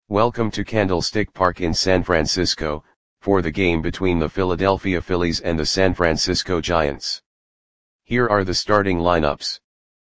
Welcome to Candlestick Park in San Francisco, for the game between the Philadelphia Phillies and the San Francisco Giants. Here are the starting lineups.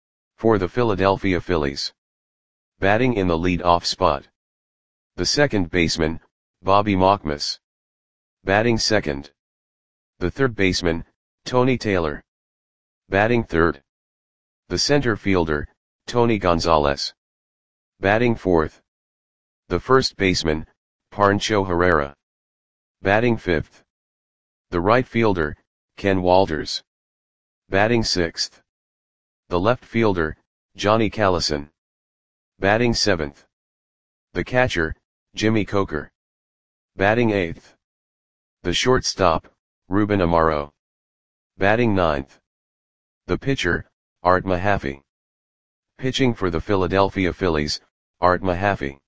For the Philadelphia Phillies. Batting in the lead-off spot. The second baseman, Bobby Markmus. Batting second. The third baseman, Tony Taylor. Batting third. The center fielder, Tony Gonzalez. Batting fourth. The first baseman, Pancho Herrera. Batting fifth. The right fielder, Ken Walters. Batting sixth. The left fielder, Johnny Callison. Batting seventh. The catcher, Jimmy Coker. Batting eighth. The shortstop, Ruben Amaro. Batting ninth. The pitcher, Art Mahaffey. Pitching for the Philadelphia Phillies, Art Mahaffey.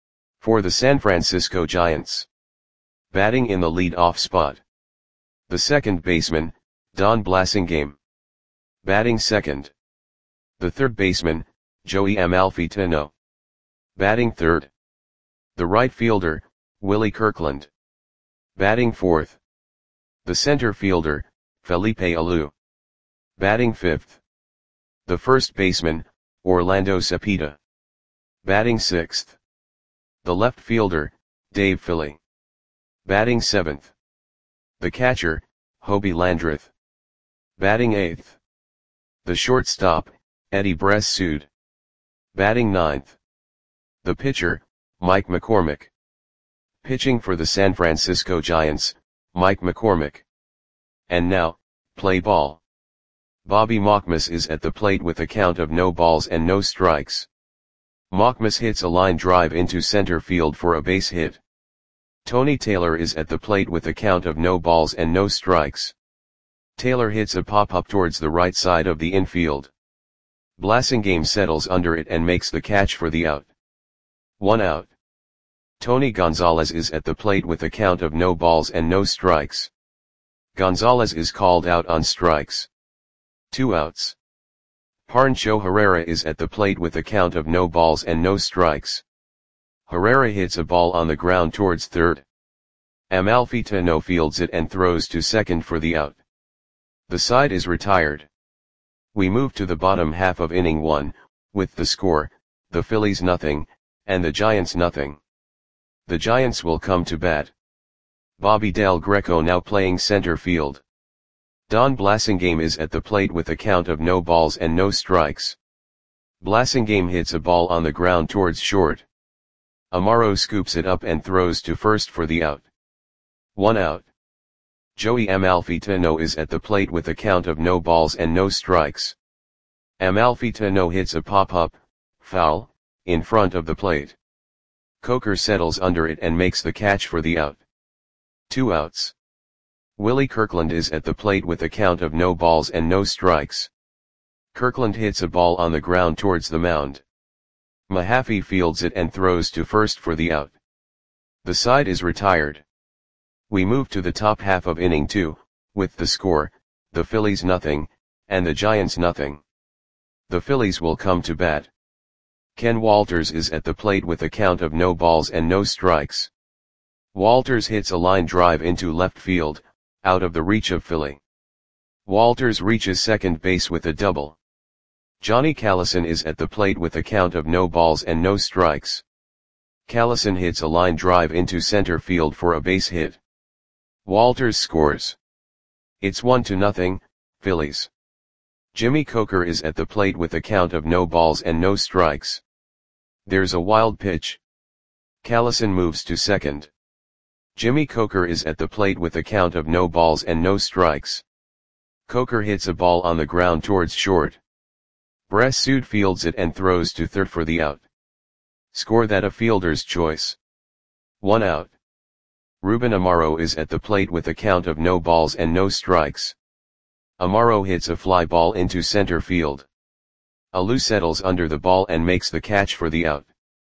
For the San Francisco Giants. Batting in the lead-off spot. The second baseman, Don Blasingame. Batting second. The third baseman, Joey Amalfitano. Batting third. The right fielder, Willie Kirkland. Batting fourth. The center fielder, Felipe Alou. Batting fifth. The first baseman, Orlando Cepeda. Batting sixth. The left fielder, Dave Philly. Batting seventh. The catcher, Hobie Landreth. Batting eighth. The shortstop, Eddie Bress-Sood. Batting ninth. The pitcher, Mike McCormick. Pitching for the San Francisco Giants, Mike McCormick. And now, play ball. Bobby Markmus is at the plate with a count of no balls and no strikes. Markmus hits a line drive into center field for a base hit. Tony Taylor is at the plate with a count of no balls and no strikes. Taylor hits a pop-up towards the right side of the infield. Blasingame settles under it and makes the catch for the out. 1 out. Tony Gonzalez is at the plate with a count of no balls and no strikes. Gonzalez is called out on strikes. 2 outs. Pancho Herrera is at the plate with a count of no balls and no strikes. Herrera hits a ball on the ground towards third. Amalfitano fields it and throws to second for the out. The side is retired. We move to the bottom half of inning 1, with the score, the Phillies nothing, and the Giants nothing. The Giants will come to bat. Bobby Del Greco now playing center field. Don Blasingame is at the plate with a count of no balls and no strikes. Blasingame hits a ball on the ground towards short. Amaro scoops it up and throws to first for the out. 1 out. Joey Amalfitano is at the plate with a count of no balls and no strikes. Amalfitano hits a pop-up, foul, in front of the plate. Coker settles under it and makes the catch for the out. 2 outs. Willie Kirkland is at the plate with a count of no balls and no strikes. Kirkland hits a ball on the ground towards the mound. Mahaffey fields it and throws to first for the out. The side is retired. We move to the top half of inning 2, with the score, the Phillies nothing, and the Giants nothing. The Phillies will come to bat. Ken Walters is at the plate with a count of no balls and no strikes. Walters hits a line drive into left field, out of the reach of Philly. Walters reaches second base with a double. Johnny Callison is at the plate with a count of no balls and no strikes. Callison hits a line drive into center field for a base hit. Walters scores. It's 1-0, Phillies. Jimmy Coker is at the plate with a count of no balls and no strikes. There's a wild pitch. Callison moves to second. Jimmy Coker is at the plate with a count of no balls and no strikes. Coker hits a ball on the ground towards short. Bress-Sood fields it and throws to third for the out. Score that a fielder's choice. 1 out. Ruben Amaro is at the plate with a count of no balls and no strikes. Amaro hits a fly ball into center field. Alou settles under the ball and makes the catch for the out.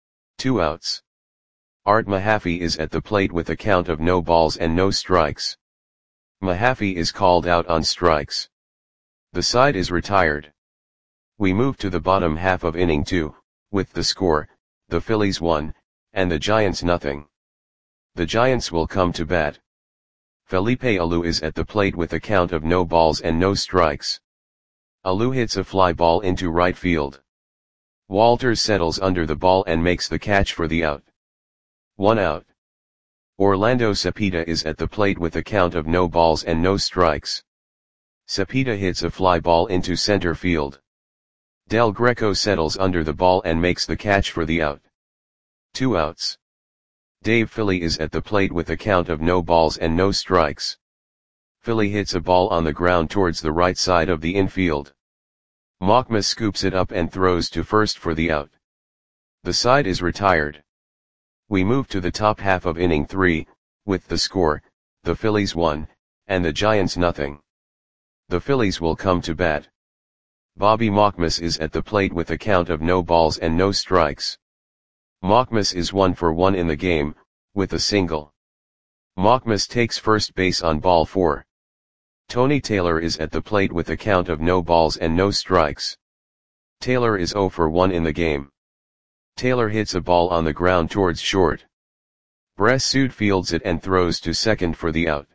2 outs. Art Mahaffey is at the plate with a count of no balls and no strikes. Mahaffey is called out on strikes. The side is retired. We move to the bottom half of inning 2, with the score, the Phillies 1, and the Giants nothing. The Giants will come to bat. Felipe Alou is at the plate with a count of no balls and no strikes. Alou hits a fly ball into right field. Walters settles under the ball and makes the catch for the out. 1 out. Orlando Cepeda is at the plate with a count of no balls and no strikes. Cepeda hits a fly ball into center field. Del Greco settles under the ball and makes the catch for the out. 2 outs. Dave Philly is at the plate with a count of no balls and no strikes. Philly hits a ball on the ground towards the right side of the infield. Machmas scoops it up and throws to first for the out. The side is retired. We move to the top half of inning 3, with the score, the Phillies 1, and the Giants nothing. The Phillies will come to bat. Bobby Machmas is at the plate with a count of no balls and no strikes. Machmas is 1 for 1 in the game, with a single. Machmas takes first base on ball 4. Tony Taylor is at the plate with a count of no balls and no strikes. Taylor is 0 for 1 in the game. Taylor hits a ball on the ground towards short. Bressud fields it and throws to second for the out.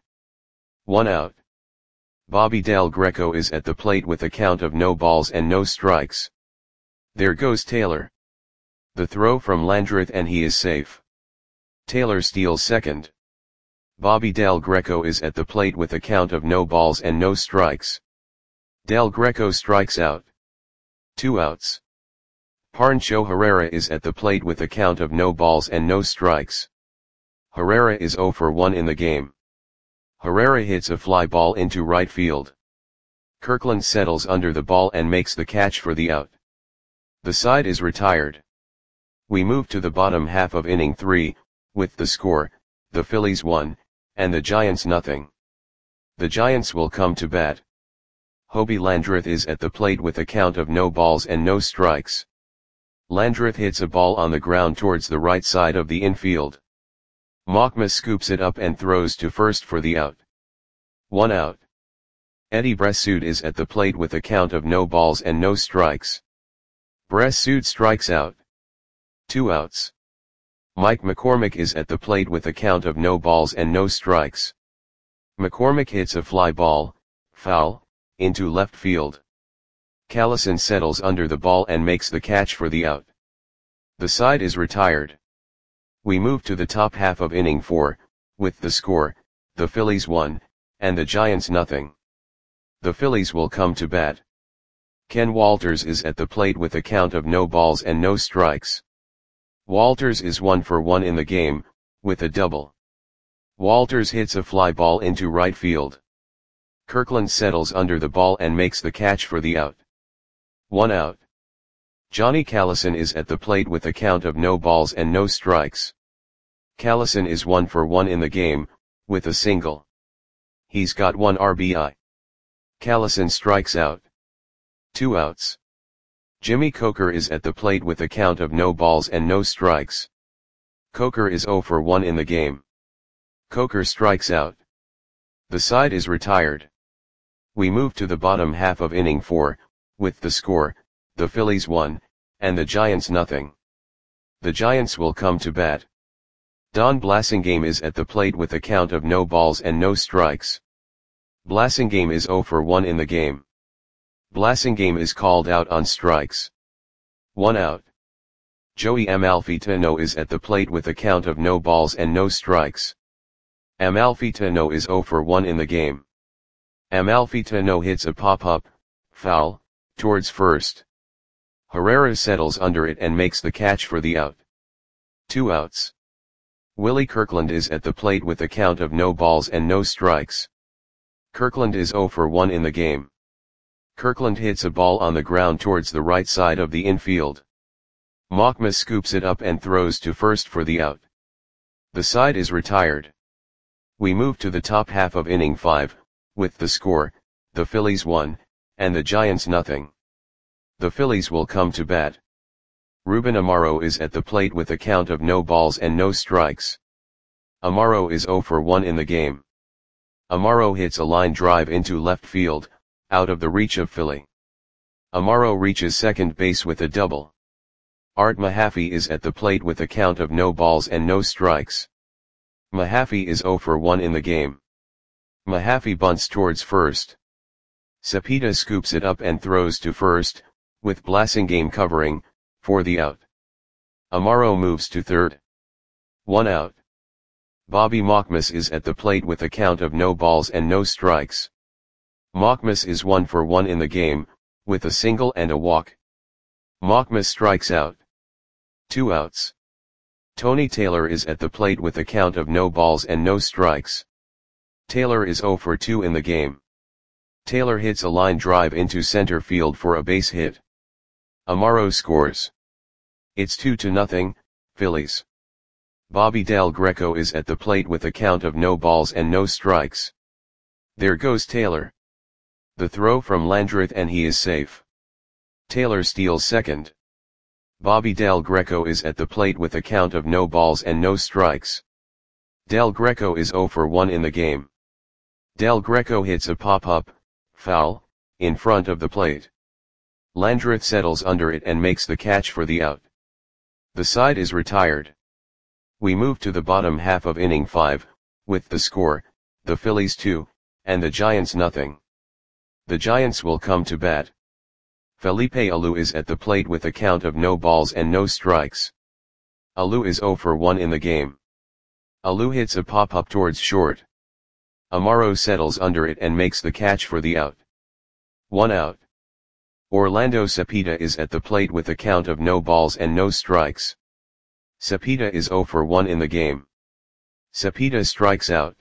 1 out. Bobby Del Greco is at the plate with a count of no balls and no strikes. There goes Taylor. The throw from Landreth and he is safe. Taylor steals second. Bobby Del Greco is at the plate with a count of no balls and no strikes. Del Greco strikes out. 2 outs. Pancho Herrera is at the plate with a count of no balls and no strikes. Herrera is 0 for 1 in the game. Herrera hits a fly ball into right field. Kirkland settles under the ball and makes the catch for the out. The side is retired. We move to the bottom half of inning 3, with the score, the Phillies 1, and the Giants nothing. The Giants will come to bat. Hobie Landreth is at the plate with a count of no balls and no strikes. Landreth hits a ball on the ground towards the right side of the infield. Machmas scoops it up and throws to first for the out. 1 out. Eddie Bressud is at the plate with a count of no balls and no strikes. Bressud strikes out. 2 outs. Mike McCormick is at the plate with a count of no balls and no strikes. McCormick hits a fly ball, foul, into left field. Callison settles under the ball and makes the catch for the out. The side is retired. We move to the top half of inning 4, with the score, the Phillies 1, and the Giants nothing. The Phillies will come to bat. Ken Walters is at the plate with a count of no balls and no strikes. Walters is 1 for 1 in the game, with a double. Walters hits a fly ball into right field. Kirkland settles under the ball and makes the catch for the out. 1 out. Johnny Callison is at the plate with a count of no balls and no strikes. Callison is 1 for 1 in the game, with a single. He's got 1 RBI. Callison strikes out. 2 outs. Jimmy Coker is at the plate with a count of no balls and no strikes. Coker is 0 for 1 in the game. Coker strikes out. The side is retired. We move to the bottom half of inning 4, with the score, the Phillies 1, and the Giants nothing. The Giants will come to bat. Don Blasingame is at the plate with a count of no balls and no strikes. Blasingame is 0 for 1 in the game. Blasingame is called out on strikes. 1 out. Joey Amalfitano is at the plate with a count of no balls and no strikes. Amalfitano is 0 for 1 in the game. Amalfitano hits a pop-up, foul, towards first. Herrera settles under it and makes the catch for the out. 2 outs. Willie Kirkland is at the plate with a count of no balls and no strikes. Kirkland is 0 for 1 in the game. Kirkland hits a ball on the ground towards the right side of the infield. Machmas scoops it up and throws to first for the out. The side is retired. We move to the top half of inning 5, with the score, the Phillies 1, and the Giants nothing. The Phillies will come to bat. Ruben Amaro is at the plate with a count of no balls and no strikes. Amaro is 0 for 1 in the game. Amaro hits a line drive into left field, out of the reach of Philly. Amaro reaches second base with a double. Art Mahaffey is at the plate with a count of no balls and no strikes. Mahaffey is 0 for 1 in the game. Mahaffey bunts towards first. Cepeda scoops it up and throws to first, with Blasingame covering, for the out. Amaro moves to third. 1 out. Bobby Mockmas is at the plate with a count of no balls and no strikes. Mockmas is 1 for 1 in the game, with a single and a walk. Mockmas strikes out. 2 outs. Tony Taylor is at the plate with a count of no balls and no strikes. Taylor is 0 for 2 in the game. Taylor hits a line drive into center field for a base hit. Amaro scores. It's 2-0, Phillies. Bobby Del Greco is at the plate with a count of no balls and no strikes. There goes Taylor. The throw from Landreth and he is safe. Taylor steals second. Bobby Del Greco is at the plate with a count of no balls and no strikes. Del Greco is 0 for 1 in the game. Del Greco hits a pop-up, foul, in front of the plate. Landreth settles under it and makes the catch for the out. The side is retired. We move to the bottom half of inning 5, with the score, the Phillies 2, and the Giants nothing. The Giants will come to bat. Felipe Alou is at the plate with a count of no balls and no strikes. Alou is 0 for 1 in the game. Alou hits a pop-up towards short. Amaro settles under it and makes the catch for the out. 1 out. Orlando Cepeda is at the plate with a count of no balls and no strikes. Cepeda is 0 for 1 in the game. Cepeda strikes out.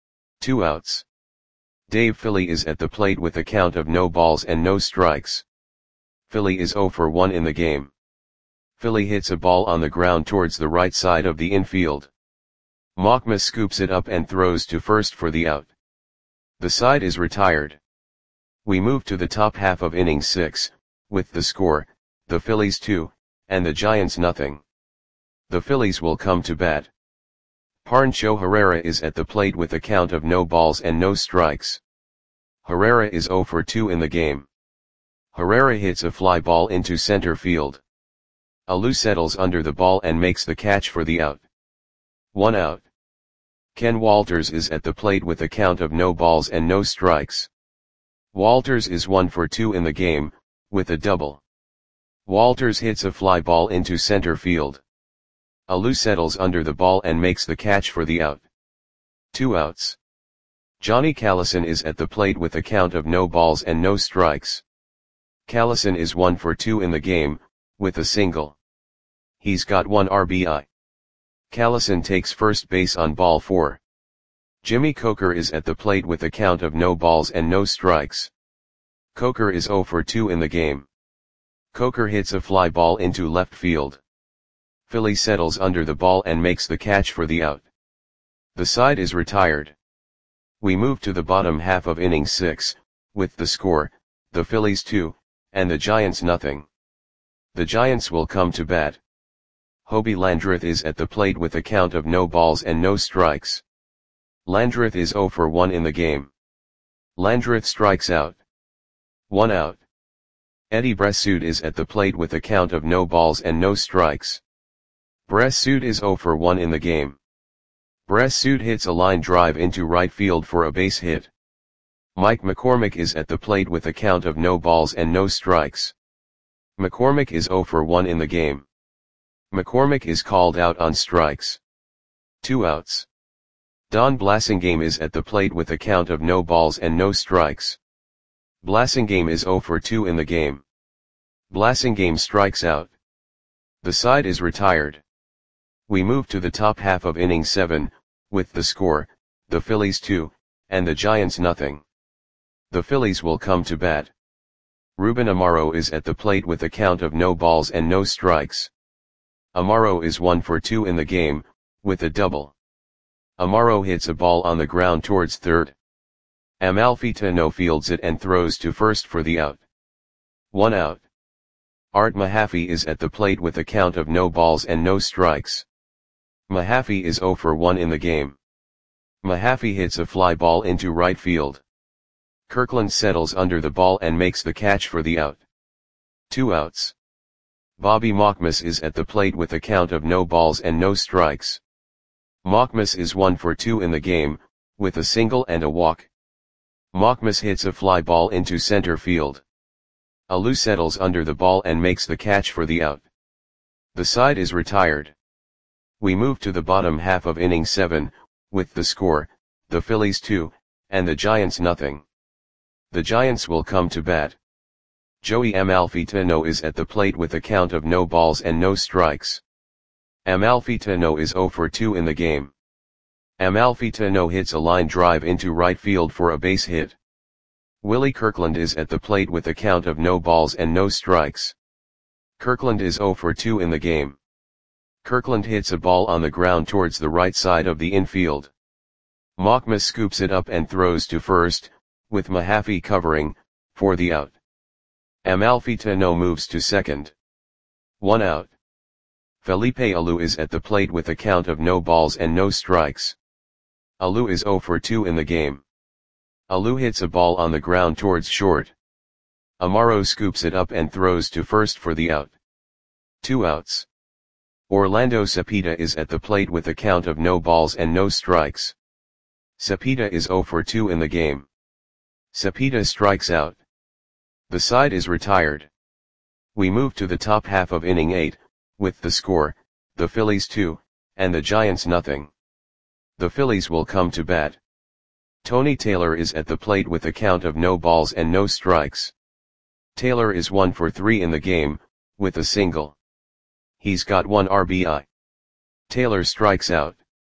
2 outs. Dave Philly is at the plate with a count of no balls and no strikes. Philly is 0 for 1 in the game. Philly hits a ball on the ground towards the right side of the infield. Mockmas scoops it up and throws to first for the out. The side is retired. We move to the top half of inning 6, with the score, the Phillies 2, and the Giants nothing. The Phillies will come to bat. Pancho Herrera is at the plate with a count of no balls and no strikes. Herrera is 0 for 2 in the game. Herrera hits a fly ball into center field. Alou settles under the ball and makes the catch for the out. 1 out. Ken Walters is at the plate with a count of no balls and no strikes. Walters is 1 for 2 in the game, with a double. Walters hits a fly ball into center field. Alou settles under the ball and makes the catch for the out. 2 outs. Johnny Callison is at the plate with a count of no balls and no strikes. Callison is 1 for 2 in the game, with a single. He's got 1 RBI. Callison takes first base on ball 4. Jimmy Coker is at the plate with a count of no balls and no strikes. Coker is 0 for 2 in the game. Coker hits a fly ball into left field. Philly settles under the ball and makes the catch for the out. The side is retired. We move to the bottom half of inning 6, with the score, the Phillies 2, and the Giants nothing. The Giants will come to bat. Hobie Landreth is at the plate with a count of no balls and no strikes. Landreth is 0 for 1 in the game. Landreth strikes out. 1 out. Eddie Bressoud is at the plate with a count of no balls and no strikes. Bressoud is 0 for 1 in the game. Bressoud hits a line drive into right field for a base hit. Mike McCormick is at the plate with a count of no balls and no strikes. McCormick is 0 for 1 in the game. McCormick is called out on strikes. 2 outs. Don Blasingame is at the plate with a count of no balls and no strikes. Blasingame is 0 for 2 in the game. Blasingame strikes out. The side is retired. We move to the top half of inning 7, with the score, the Phillies 2, and the Giants nothing. The Phillies will come to bat. Ruben Amaro is at the plate with a count of no balls and no strikes. Amaro is 1 for 2 in the game, with a double. Amaro hits a ball on the ground towards third. Amalfitano fields it and throws to first for the out. 1 out. Art Mahaffey is at the plate with a count of no balls and no strikes. Mahaffey is 0 for 1 in the game. Mahaffey hits a fly ball into right field. Kirkland settles under the ball and makes the catch for the out. 2 outs. Bobby Mockmas is at the plate with a count of no balls and no strikes. Mockmas is 1 for 2 in the game, with a single and a walk. Mockmas hits a fly ball into center field. Alou settles under the ball and makes the catch for the out. The side is retired. We move to the bottom half of inning 7, with the score, the Phillies 2, and the Giants nothing. The Giants will come to bat. Joey Amalfitano is at the plate with a count of no balls and no strikes. Amalfitano is 0 for 2 in the game. Amalfitano hits a line drive into right field for a base hit. Willie Kirkland is at the plate with a count of no balls and no strikes. Kirkland is 0 for 2 in the game. Kirkland hits a ball on the ground towards the right side of the infield. Mockmas scoops it up and throws to first, with Mahaffey covering, for the out. Amalfitano moves to second. 1 out. Felipe Alou is at the plate with a count of no balls and no strikes. Alou is 0 for 2 in the game. Alou hits a ball on the ground towards short. Amaro scoops it up and throws to first for the out. 2 outs. Orlando Cepeda is at the plate with a count of no balls and no strikes. Cepeda is 0 for 2 in the game. Cepeda strikes out. The side is retired. We move to the top half of inning 8, with the score, the Phillies 2, and the Giants nothing. The Phillies will come to bat. Tony Taylor is at the plate with a count of no balls and no strikes. Taylor is 1 for 3 in the game, with a single. He's got 1 RBI. Taylor strikes out.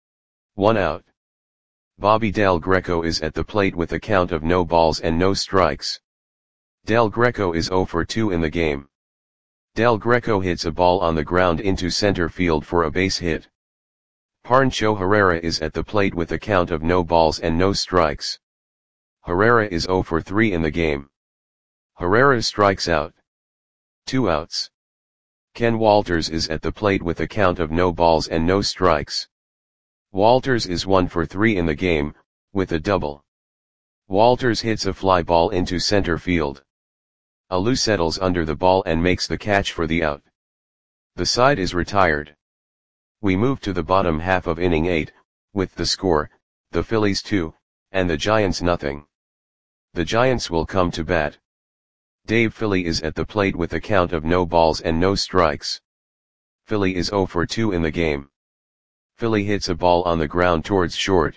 1 out. Bobby Del Greco is at the plate with a count of no balls and no strikes. Del Greco is 0 for 2 in the game. Del Greco hits a ball on the ground into center field for a base hit. Pancho Herrera is at the plate with a count of no balls and no strikes. Herrera is 0 for 3 in the game. Herrera strikes out. 2 outs. Ken Walters is at the plate with a count of no balls and no strikes. Walters is 1 for 3 in the game, with a double. Walters hits a fly ball into center field. Alou settles under the ball and makes the catch for the out. The side is retired. We move to the bottom half of inning 8, with the score, the Phillies 2, and the Giants nothing. The Giants will come to bat. Dave Philly is at the plate with a count of no balls and no strikes. Philly is 0 for 2 in the game. Philly hits a ball on the ground towards short.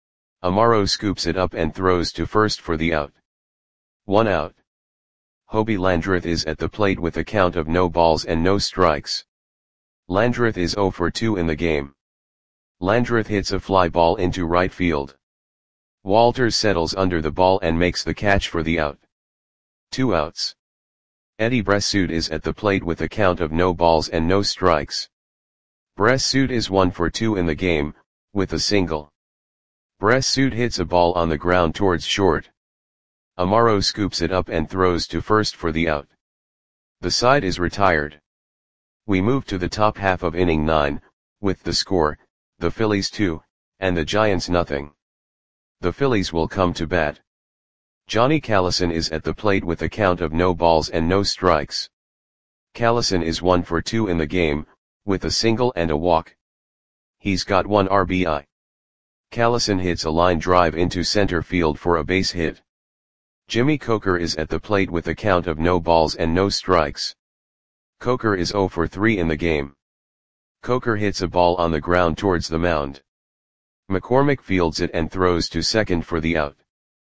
Amaro scoops it up and throws to first for the out. 1 out. Hobie Landreth is at the plate with a count of no balls and no strikes. Landreth is 0 for 2 in the game. Landreth hits a fly ball into right field. Walters settles under the ball and makes the catch for the out. 2 outs. Eddie Bressoud is at the plate with a count of no balls and no strikes. Bressoud is 1 for 2 in the game, with a single. Bressoud hits a ball on the ground towards short. Amaro scoops it up and throws to first for the out. The side is retired. We move to the top half of inning 9, with the score, the Phillies 2, and the Giants nothing. The Phillies will come to bat. Johnny Callison is at the plate with a count of no balls and no strikes. Callison is 1 for 2 in the game, with a single and a walk. He's got 1 RBI. Callison hits a line drive into center field for a base hit. Jimmy Coker is at the plate with a count of no balls and no strikes. Coker is 0 for 3 in the game. Coker hits a ball on the ground towards the mound. McCormick fields it and throws to second for the out.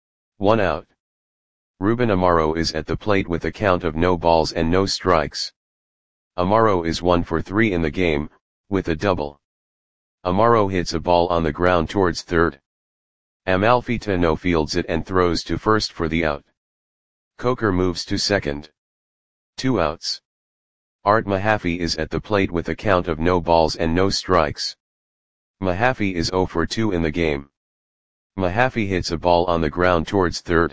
1 out. Ruben Amaro is at the plate with a count of no balls and no strikes. Amaro is 1 for 3 in the game, with a double. Amaro hits a ball on the ground towards third. Amalfitano fields it and throws to first for the out. Coker moves to second. 2 outs. Art Mahaffey is at the plate with a count of no balls and no strikes. Mahaffey is 0 for 2 in the game. Mahaffey hits a ball on the ground towards third.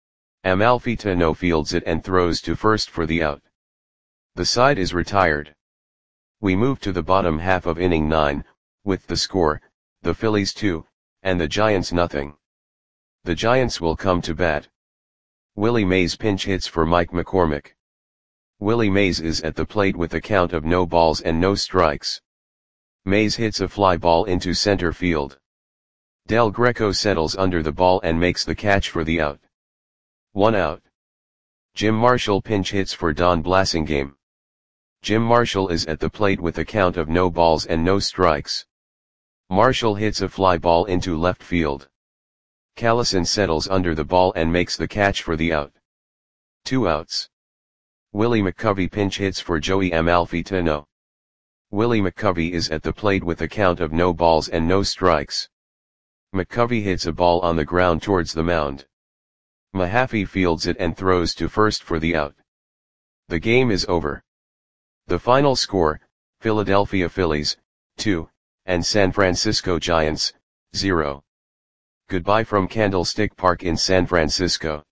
Amalfitano fields it and throws to first for the out. The side is retired. We move to the bottom half of inning 9, with the score, the Phillies 2, and the Giants nothing. The Giants will come to bat. Willie Mays pinch hits for Mike McCormick. Willie Mays is at the plate with a count of no balls and no strikes. Mays hits a fly ball into center field. Del Greco settles under the ball and makes the catch for the out. 1 out. Jim Marshall pinch hits for Don Blasingame. Jim Marshall is at the plate with a count of no balls and no strikes. Marshall hits a fly ball into left field. Callison settles under the ball and makes the catch for the out. 2 outs. Willie McCovey pinch hits for Joey Amalfitano. Willie McCovey is at the plate with a count of no balls and no strikes. McCovey hits a ball on the ground towards the mound. Mahaffey fields it and throws to first for the out. The game is over. The final score, Philadelphia Phillies, 2, and San Francisco Giants, 0. Goodbye from Candlestick Park in San Francisco.